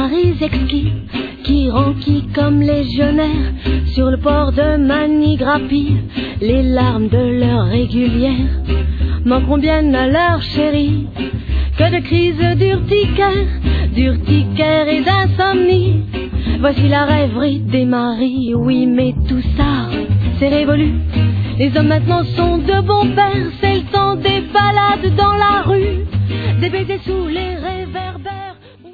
maris exquis qui ronquillent comme légionnaires sur le port de Manigrapi. Les larmes de leur régulière manqueront bien à leur chérie. Que de crises d'urticaire et d'insomnie. Voici la rêverie des maris, oui mais tout ça c'est révolu. Les hommes maintenant sont de bons pères, c'est le temps des balades dans la rue, des baisers sous les réverbères.